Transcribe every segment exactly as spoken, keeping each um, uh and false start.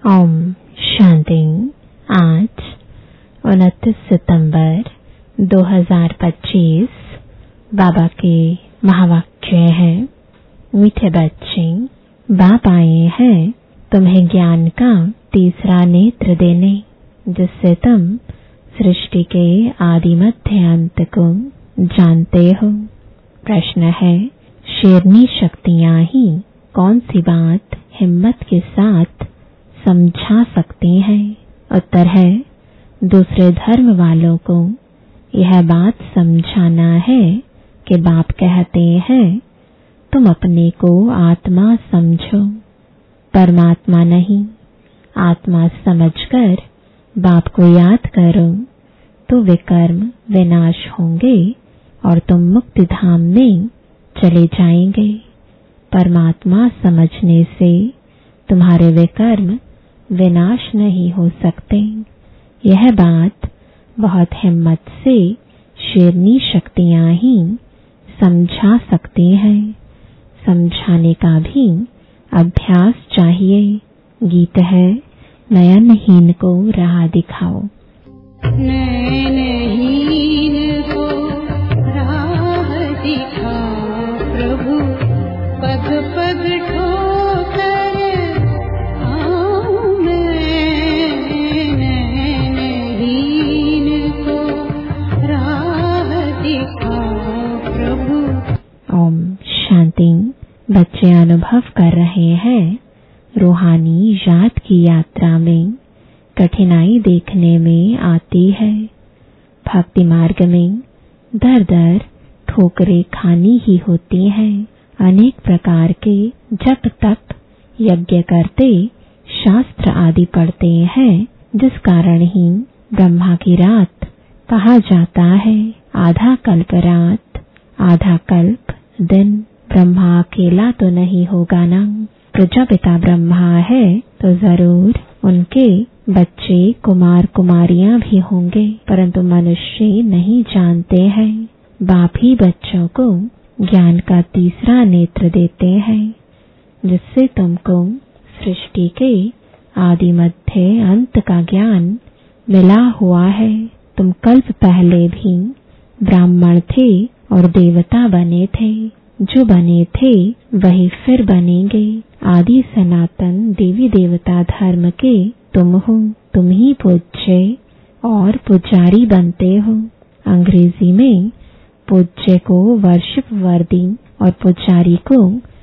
ओम शांति। आज उनतीस सितंबर दो हज़ार पच्चीस बाबा के महावाक्य है। मीठे बच्चे, बाप आए हैं तुम्हें ज्ञान का तीसरा नेत्र देने, जिससे तुम सृष्टि के आदि मध्य अंत को जानते हो। प्रश्न है, शेरनी शक्तियां ही कौन सी बात हिम्मत के साथ समझा सकती हैं? उत्तर है, दूसरे धर्म वालों को यह बात समझाना है कि बाप कहते हैं तुम अपने को आत्मा समझो, परमात्मा नहीं। आत्मा समझकर बाप को याद करो तो विकर्म विनाश होंगे और तुम मुक्ति धाम में चले जाएंगे। परमात्मा समझने से तुम्हारे विकर्म विनाश नहीं हो सकते। यह बात बहुत हिम्मत से शेरनी शक्तियां ही समझा सकती हैं। समझाने का भी अभ्यास चाहिए। गीत है, नयनहीन को राह दिखाओ। नयनहीन को राह दिखाओ प्रभु, पग पग ठोकर आऊं मैं। नयनहीन को राह दिखाओ प्रभु। ओम शांति। बच्चे अनुभव कर रहे हैं रूहानी याद की यात्रा में कठिनाई देखने में आती है। भक्ति मार्ग में दर दर ठोकरें खानी ही होती हैं। अनेक प्रकार के जप तप यज्ञ करते, शास्त्र आदि पढ़ते हैं, जिस कारण ही ब्रह्मा की रात कहा जाता है। आधा कल्प रात, आधा कल्प दिन। ब्रह्मा अकेला तो नहीं होगा ना। प्रजापिता ब्रह्मा है तो जरूर उनके बच्चे कुमार कुमारियां भी होंगे, परंतु मनुष्य नहीं जानते हैं। बाप ही बच्चों को ज्ञान का तीसरा नेत्र देते हैं, जिससे तुमको सृष्टि के आदि मध्य अंत का ज्ञान मिला हुआ है। तुम कल्प पहले भी ब्राह्मण थे और देवता बने थे। जो बने थे वही फिर बनेंगे। आदि सनातन देवी देवता धर्म के तुम हो। तुम ही पूज्य और पुजारी बनते हो। अंग्रेजी में पूज्य को वर्शिप वर्दी और पुजारी को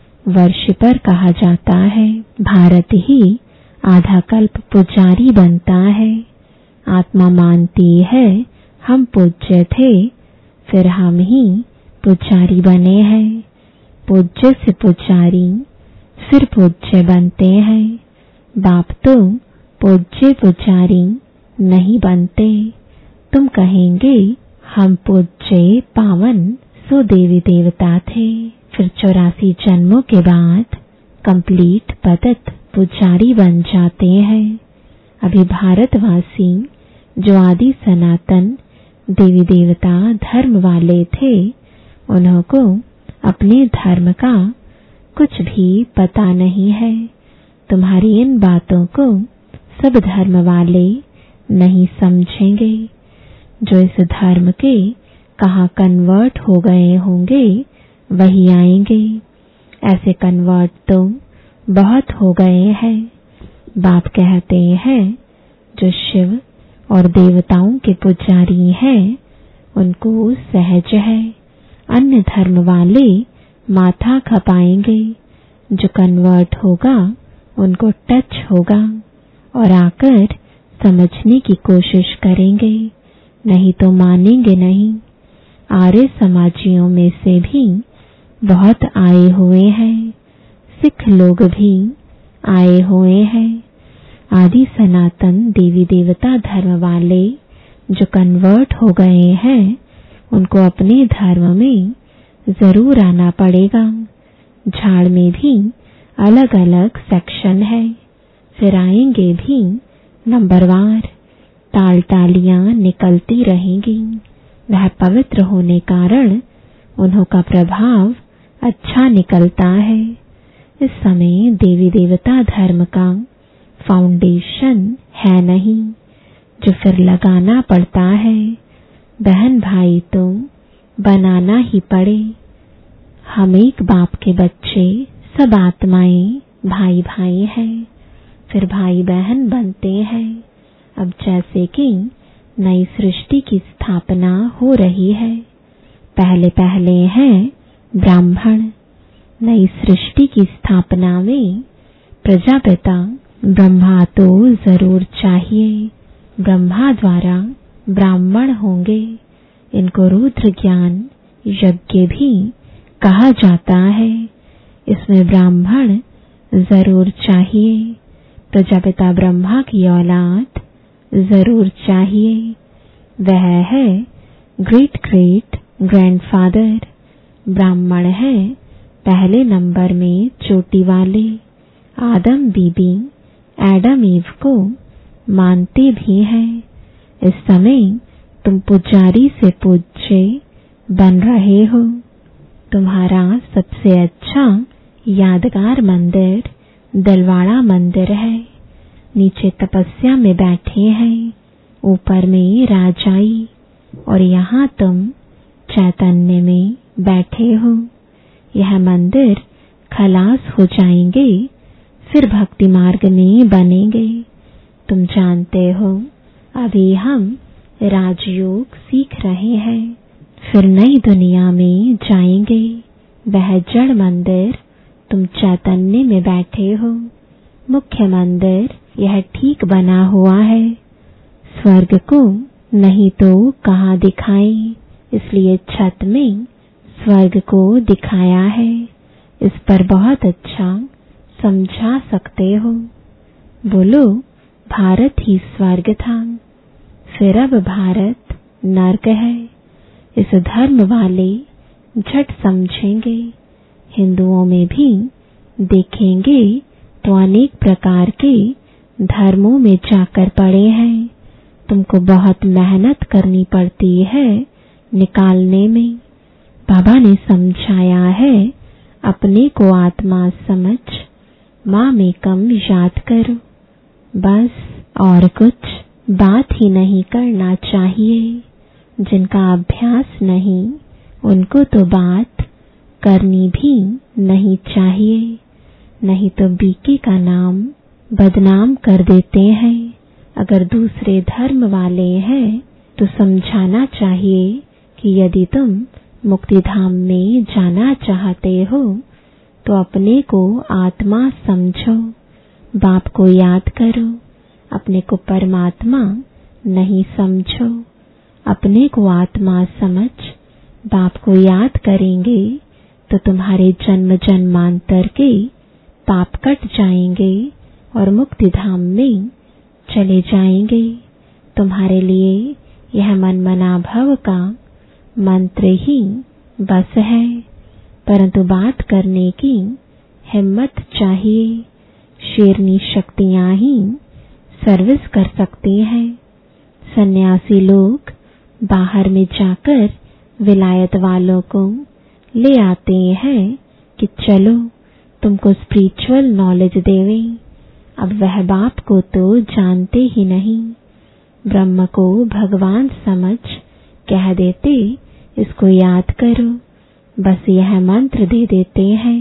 वर्शिपर कहा जाता है। भारत ही आधा कल्प पुजारी बनता है। आत्मा मानती है हम पूज्य थे, फिर हम ही पुजारी बने हैं। पूज्य से पुजारी फिर पूज्य बनते हैं। बाप तो पूज्य पुजारी नहीं बनते। तुम कहेंगे हम पूज्य पावन सो देवी देवता थे, फिर चौरासी जन्मों के बाद कंप्लीट पतित पुजारी बन जाते हैं। अभी भारतवासी जो आदि सनातन देवी देवता धर्म वाले थे, उन्हों को अपने धर्म का कुछ भी पता नहीं है। तुम्हारी इन बातों को सब धर्म वाले नहीं समझेंगे। जो इस धर्म के कहाँ कन्वर्ट हो गए होंगे वही आएंगे। ऐसे कन्वर्ट तो बहुत हो गए हैं। बाप कहते हैं जो शिव और देवताओं के पुजारी हैं उनको सहज है। अन्य धर्म वाले माथा खपाएंगे। जो कन्वर्ट होगा उनको टच होगा और आकर समझने की कोशिश करेंगे, नहीं तो मानेंगे नहीं। आर्य समाजियों में से भी बहुत आए हुए हैं। सिख लोग भी आए हुए हैं। आदि सनातन देवी देवता धर्म वाले जो कन्वर्ट हो गए हैं उनको अपने धर्म में जरूर आना पड़ेगा। झाड़ में भी अलग अलग सेक्शन है, फिर आएंगे भी नंबरवार। ताल तालियां निकलती रहेंगी। वह पवित्र होने कारण उन्हों का प्रभाव अच्छा निकलता है। इस समय देवी देवता धर्म का फाउंडेशन है नहीं जो फिर लगाना पड़ता है। बहन भाई तो बनाना ही पड़े। हम एक बाप के बच्चे, सब आत्माएं भाई भाई हैं, फिर भाई बहन बनते हैं। अब जैसे कि नई सृष्टि की स्थापना हो रही है, पहले पहले हैं ब्राह्मण। नई सृष्टि की स्थापना में प्रजापिता ब्रह्मा तो जरूर चाहिए। ब्रह्मा द्वारा ब्राह्मण होंगे। इनको रुद्र ज्ञान यज्ञ भी कहा जाता है। इसमें ब्राह्मण जरूर चाहिए। प्रजापिता ब्रह्मा की औलाद जरूर चाहिए। वह है ग्रेट ग्रेट ग्रैंडफादर। ब्राह्मण है पहले नंबर में चोटी वाले। आदम बीबी एडम ईव को मानते भी हैं। इस समय तुम पुजारी से पूज्य बन रहे हो। तुम्हारा सबसे अच्छा यादगार मंदिर दिलवाड़ा मंदिर है। नीचे तपस्या में बैठे हैं, ऊपर में राजाई, और यहाँ तुम चैतन्य में बैठे हो। यह मंदिर खलास हो जाएंगे, फिर भक्ति मार्ग में बनेंगे। तुम जानते हो अभी हम राजयोग सीख रहे हैं, फिर नई दुनिया में जाएंगे। वह जड़ मंदिर तुम चैतन्य में बैठे हो। मुख्य मंदिर यह ठीक बना हुआ है। स्वर्ग को नहीं तो कहाँ दिखाएं, इसलिए छत में स्वर्ग को दिखाया है। इस पर बहुत अच्छा समझा सकते हो। बोलो भारत ही स्वर्ग था, फिर अब भारत नर्क है। इस धर्म वाले झट समझेंगे। हिंदुओं में भी देखेंगे तो अनेक प्रकार के धर्मों में जाकर पड़े हैं। तुमको बहुत मेहनत करनी पड़ती है निकालने में। बाबा ने समझाया है, अपने को आत्मा समझ माँ में कम याद करो, बस और कुछ बात ही नहीं करना चाहिए। जिनका अभ्यास नहीं उनको तो बात करनी भी नहीं चाहिए, नहीं तो बीके का नाम बदनाम कर देते हैं। अगर दूसरे धर्म वाले हैं तो समझाना चाहिए कि यदि तुम मुक्ति धाम में जाना चाहते हो तो अपने को आत्मा समझो, बाप को याद करो। अपने को परमात्मा नहीं समझो। अपने को आत्मा समझ बाप को याद करेंगे तो तुम्हारे जन्म जन्मांतर के पाप कट जाएंगे और मुक्ति धाम में चले जाएंगे। तुम्हारे लिए यह मनमना भव का मंत्र ही बस है, परंतु बात करने की हिम्मत चाहिए। शेरनी शक्तियां ही सर्विस कर सकती हैं। सन्यासी लोग बाहर में जाकर विलायत वालों को ले आते हैं कि चलो तुमको स्पिरिचुअल नॉलेज देवें। अब वह बाप को तो जानते ही नहीं। ब्रह्म को भगवान समझ कह देते, इसको याद करो, बस यह मंत्र दे देते हैं।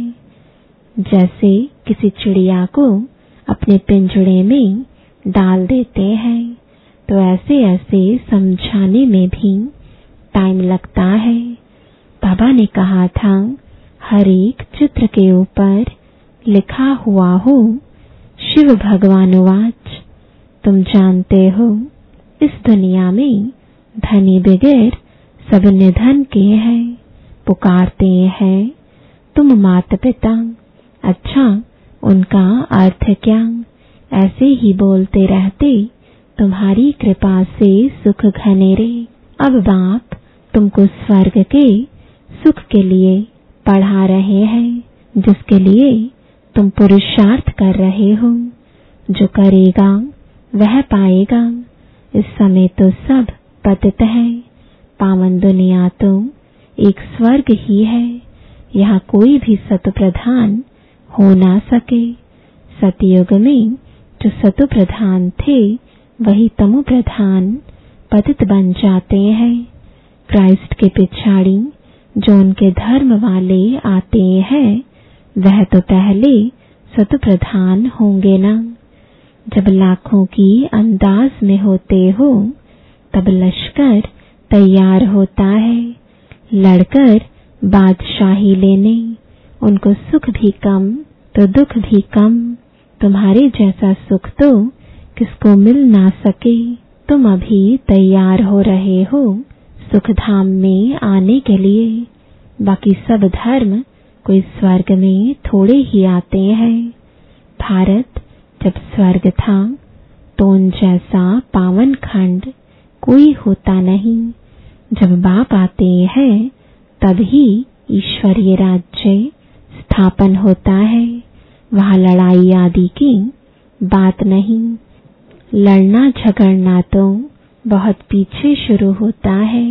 जैसे किसी चिड़िया को अपने पिंजड़े में डाल देते हैं, तो ऐसे ऐसे समझाने में भी टाइम लगता है। बाबा ने कहा था, हर एक चित्र के ऊपर लिखा हुआ हो, शिव भगवान वाच। तुम जानते हो इस दुनिया में धनी बगैर सब निधन के हैं। पुकारते हैं तुम माता पिता, अच्छा उनका अर्थ क्या? ऐसे ही बोलते रहते, तुम्हारी कृपा से सुख घनेरे। अब बाप तुमको स्वर्ग के सुख के लिए पढ़ा रहे हैं, जिसके लिए तुम पुरुषार्थ कर रहे हो। जो करेगा वह पाएगा। इस समय तो सब पतित है। पावन दुनिया तो एक स्वर्ग ही है। यहाँ कोई भी सत प्रधान हो ना सके। सतयुग में जो सतो प्रधान थे वही तमो प्रधान पतित बन जाते हैं। क्राइस्ट के पिछाड़ी जो उनके धर्म वाले आते हैं वह तो पहले सतो प्रधान होंगे ना। जब लाखों की अंदाज में होते हो तब लश्कर तैयार होता है लड़कर बादशाही लेने। उनको सुख भी कम तो दुख भी कम, तुम्हारे जैसा सुख तो किसको मिल ना सके। तुम अभी तैयार हो रहे हो सुख धाम में आने के लिए। बाकी सब धर्म कोई स्वर्ग में थोड़े ही आते हैं। भारत जब स्वर्ग था तो उन जैसा पावन खंड कोई होता नहीं। जब बाप आते हैं तब ही ईश्वरीय राज्य स्थापन होता है। वहाँ लड़ाई आदि की बात नहीं। लड़ना झगड़ना तो बहुत पीछे शुरू होता है।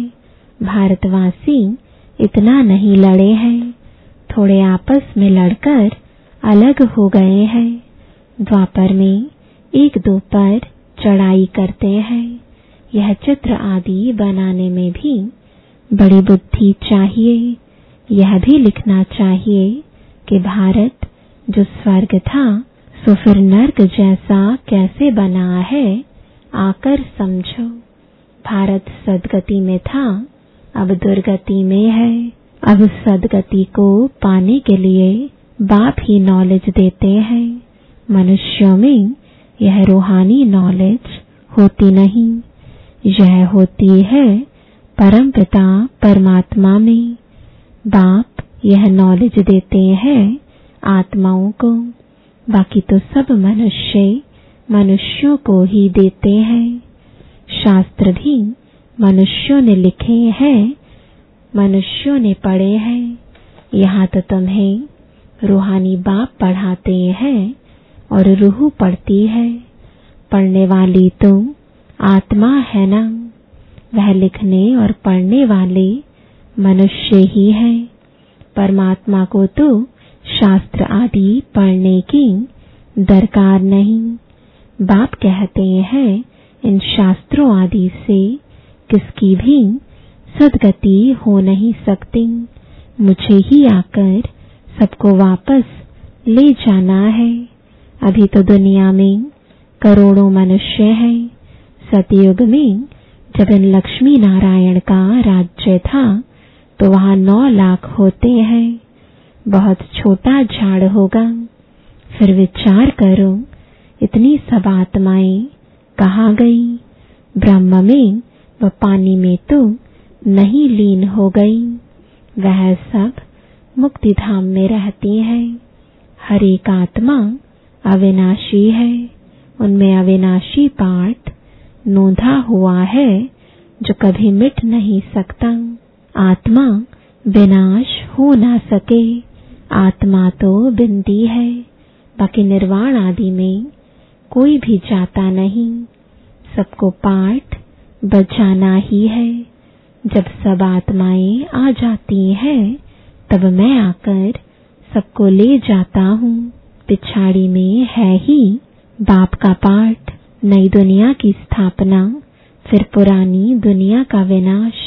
भारतवासी इतना नहीं लड़े हैं, थोड़े आपस में लड़कर अलग हो गए हैं। द्वापर में एक दो पर चढ़ाई करते हैं। यह चित्र आदि बनाने में भी बड़ी बुद्धि चाहिए। यह भी लिखना चाहिए कि भारत जो स्वर्ग था सो फिर नर्क जैसा कैसे बना है, आकर समझो। भारत सदगति में था, अब दुर्गति में है। अब सदगति को पाने के लिए बाप ही नॉलेज देते हैं। मनुष्यों में यह रूहानी नॉलेज होती नहीं, यह होती है परमपिता परमात्मा में। बाप यह नॉलेज देते हैं आत्माओं को, बाकी तो सब मनुष्य मनुष्यों को ही देते हैं। शास्त्र भी मनुष्यों ने लिखे हैं, मनुष्यों ने पढ़े हैं। यहाँ तो तुम्हें रूहानी बाप पढ़ाते हैं और रूह पढ़ती है। पढ़ने वाली तो आत्मा है ना, वह लिखने और पढ़ने वाले मनुष्य ही हैं। परमात्मा को तो शास्त्र आदि पढ़ने की दरकार नहीं। बाप कहते हैं इन शास्त्रों आदि से किसकी भी सदगति हो नहीं सकती। मुझे ही आकर सबको वापस ले जाना है। अभी तो दुनिया में करोड़ों मनुष्य हैं। सतयुग में जब इन लक्ष्मी नारायण का राज्य था तो वहाँ नौ लाख होते हैं। बहुत छोटा झाड़ होगा। फिर विचार करो इतनी सब आत्माएं कहाँ गई? ब्रह्म में व पानी में तो नहीं लीन हो गई। वह सब मुक्ति धाम में रहती हैं। हर एक आत्मा अविनाशी है। उनमें अविनाशी पाठ नोंधा हुआ है जो कभी मिट नहीं सकता। आत्मा विनाश हो ना सके। आत्मा तो बिंदी है, बाकी निर्वाण आदि में कोई भी जाता नहीं। सबको पाठ बजाना ही है। जब सब आत्माएं आ जाती हैं तब मैं आकर सबको ले जाता हूँ। पिछाड़ी में है ही बाप का पाठ, नई दुनिया की स्थापना, फिर पुरानी दुनिया का विनाश।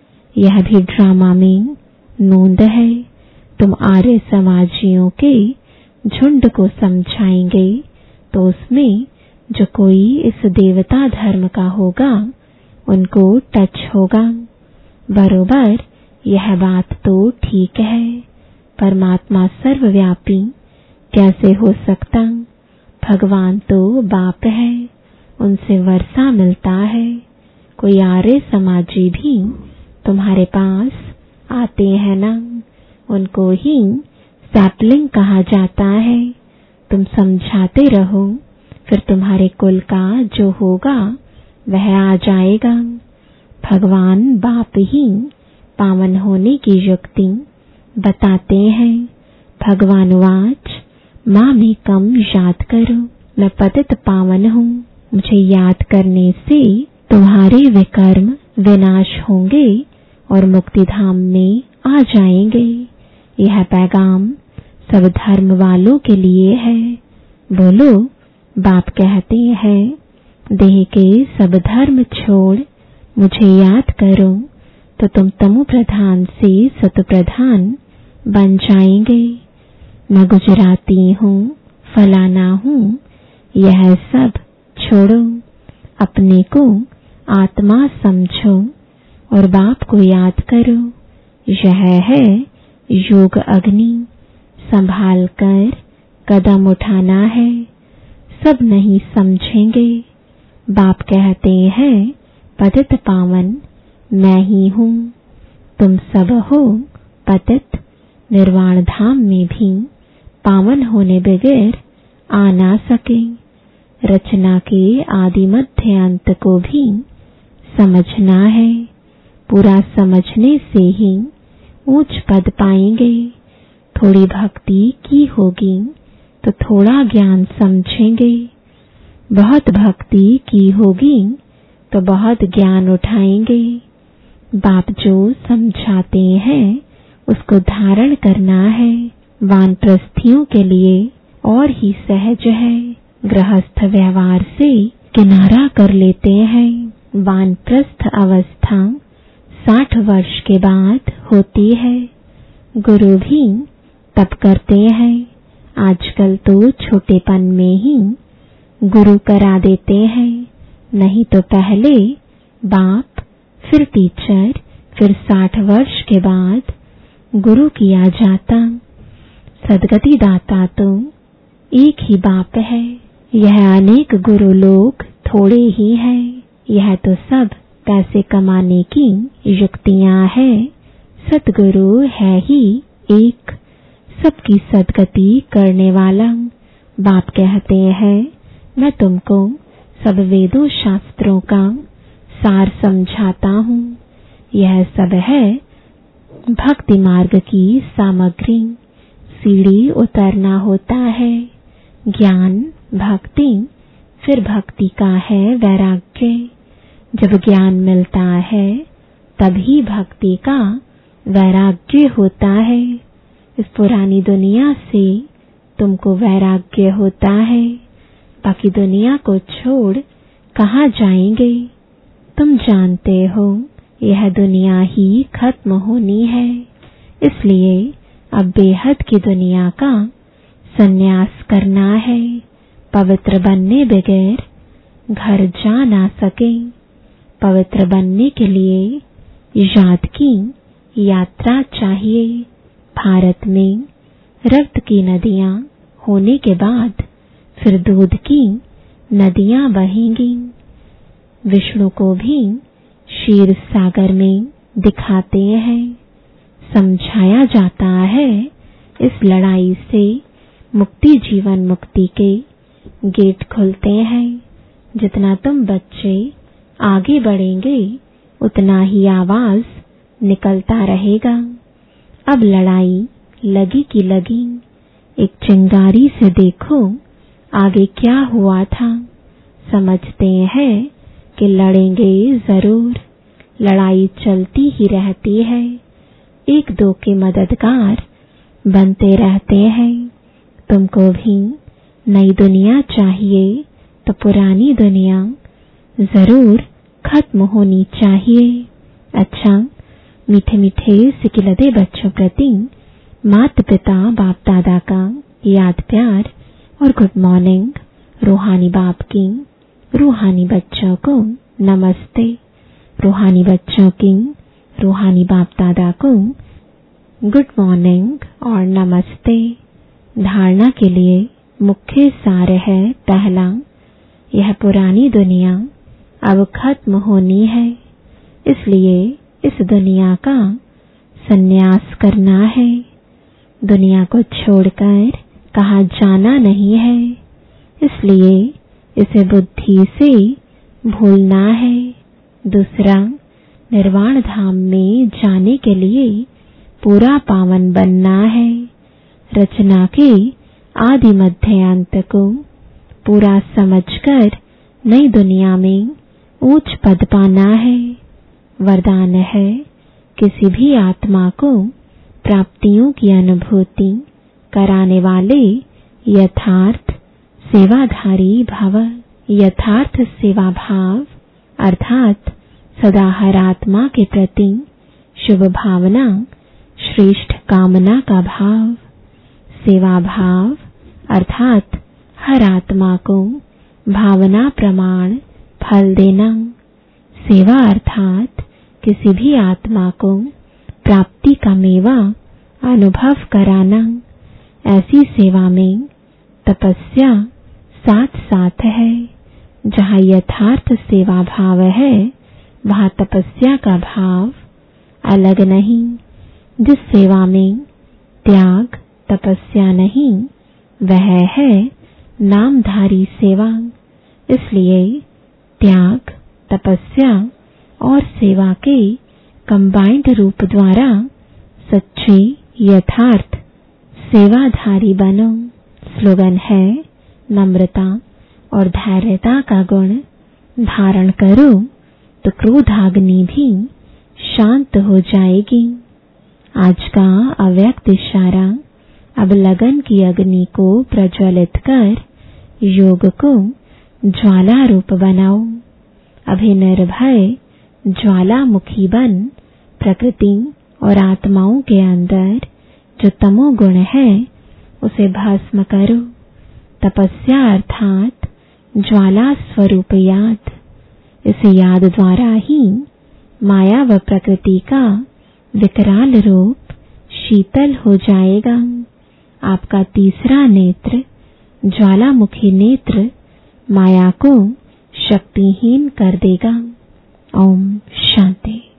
यह भी ड्रामा में नोंद है। तुम आर्य समाजियों के झुंड को समझाएंगे तो उसमें जो कोई इस देवता धर्म का होगा उनको टच होगा। बरोबर यह बात तो ठीक है। परमात्मा सर्वव्यापी कैसे हो सकता? भगवान तो बाप है, उनसे वर्षा मिलता है। कोई आर्य समाजी भी तुम्हारे पास आते हैं ना, उनको ही सैपलिंग कहा जाता है। तुम समझाते रहो, फिर तुम्हारे कुल का जो होगा वह आ जाएगा। भगवान बाप ही पावन होने की युक्ति बताते हैं। भगवान वाच माँ में कम याद करो, मैं पतित पावन हूँ। मुझे याद करने से तुम्हारे विकर्म विनाश होंगे और मुक्ति धाम में आ जाएंगे। यह पैगाम सब धर्म वालों के लिए है। बोलो बाप कहते हैं, देह के सब धर्म छोड़ मुझे याद करो तो तुम तमो प्रधान से सत प्रधान बन जाएंगे। मैं गुजराती हूँ, फलाना हूँ, यह सब छोड़ो, अपने को आत्मा समझो और बाप को याद करो। यह है योग अग्नि, संभाल कर कदम उठाना है। सब नहीं समझेंगे। बाप कहते हैं, पतित पावन मैं ही हूँ, तुम सब हो पतित। निर्वाण धाम में भी पावन होने बगैर आ ना सके। रचना के आदि मध्य अंत को भी समझना है। पूरा समझने से ही ऊंच पद पाएंगे। थोड़ी भक्ति की होगी तो थोड़ा ज्ञान समझेंगे। बहुत भक्ति की होगी तो बहुत ज्ञान उठाएंगे। बाप जो समझाते हैं उसको धारण करना है। वानप्रस्थियों के लिए और ही सहज है। गृहस्थ व्यवहार से किनारा कर लेते हैं। वानप्रस्थ अवस्था साठ वर्ष के बाद होती है। गुरु भी तप करते हैं। आजकल तो छोटेपन में ही गुरु करा देते हैं, नहीं तो पहले बाप, फिर टीचर, फिर साठ वर्ष के बाद गुरु किया जाता। सदगति दाता तो एक ही बाप है। यह अनेक गुरु लोग थोड़े ही हैं। यह तो सब पैसे कमाने की युक्तियां हैं। सतगुरु है ही एक, सबकी सदगति करने वाला। बाप कहते हैं, मैं तुमको सब वेदों शास्त्रों का सार समझाता हूँ। यह सब है भक्ति मार्ग की सामग्री। सीढ़ी उतरना होता है। ज्ञान, भक्ति, फिर भक्ति का है वैराग्य। जब ज्ञान मिलता है तभी भक्ति का वैराग्य होता है। इस पुरानी दुनिया से तुमको वैराग्य होता है। बाकी दुनिया को छोड़ कहाँ जाएंगे? तुम जानते हो यह दुनिया ही खत्म होनी है। इसलिए अब बेहद की दुनिया का संन्यास करना है। पवित्र बनने बगैर घर जा ना सके। पवित्र बनने के लिए याद की यात्रा चाहिए। भारत में रक्त की नदियां होने के बाद फिर दूध की नदियां बहेंगी। विष्णु को भी क्षीर सागर में दिखाते हैं। समझाया जाता है, इस लड़ाई से मुक्ति जीवन मुक्ति के गेट खुलते हैं। जितना तुम बच्चे आगे बढ़ेंगे उतना ही आवाज निकलता रहेगा। अब लड़ाई लगी की लगी। एक चिंगारी से देखो आगे क्या हुआ था। समझते हैं कि लड़ेंगे जरूर। लड़ाई चलती ही रहती है। एक दो के मददगार बनते रहते हैं। तुमको भी नई दुनिया चाहिए तो पुरानी दुनिया जरूर खत्म होनी चाहिए। अच्छा, मीठे मीठे सिकिलदे बच्चों प्रति माता पिता बाप दादा का याद प्यार और गुड मॉर्निंग। रूहानी बाप की रूहानी बच्चों को नमस्ते। रूहानी बच्चों की रूहानी बाप दादा को गुड मॉर्निंग और नमस्ते। धारणा के लिए मुख्य सार है, पहला, यह पुरानी दुनिया अब खत्म होनी है। इसलिए इस दुनिया का संन्यास करना है। दुनिया को छोड़कर कहाँ जाना नहीं है। इसलिए इसे बुद्धि से भूलना है। दूसरा, निर्वाण धाम में जाने के लिए पूरा पावन बनना है। रचना के आदि मध्य अंत को पूरा समझकर नई दुनिया में ऊंच पद पाना है। वरदान है, किसी भी आत्मा को प्राप्तियों की अनुभूति कराने वाले यथार्थ सेवाधारी भव। यथार्थ सेवा भाव अर्थात सदा हर आत्मा के प्रति शुभ भावना, श्रेष्ठ कामना का भाव। सेवा भाव अर्थात हर आत्मा को भावना प्रमाण फल देना। सेवा अर्थात किसी भी आत्मा को प्राप्ति का मेवा अनुभव कराना। ऐसी सेवा में तपस्या साथ साथ है। जहाँ यथार्थ सेवा भाव है वहाँ तपस्या का भाव अलग नहीं। जिस सेवा में त्याग तपस्या नहीं वह है नामधारी सेवा। इसलिए त्याग, तपस्या और सेवा के कंबाइंड रूप द्वारा सच्ची यथार्थ सेवाधारी बनो। स्लोगन है नम्रता और धैर्यता का गुण धारण करो तो क्रोधाग्नि भी शांत हो जाएगी। आज का अव्यक्त इशारा, अब लगन की अग्नि को प्रज्वलित कर योग को ज्वाला रूप बनाओ। अभिनिर्भय ज्वालामुखी बन प्रकृति और आत्माओं के अंदर जो तमोगुण है उसे भस्म करो। तपस्या अर्थात ज्वाला स्वरूप याद। इस याद द्वारा ही माया व प्रकृति का विकराल रूप शीतल हो जाएगा। आपका तीसरा नेत्र, ज्वालामुखी नेत्र, माया को शक्तिहीन कर देगा। ओम शांति।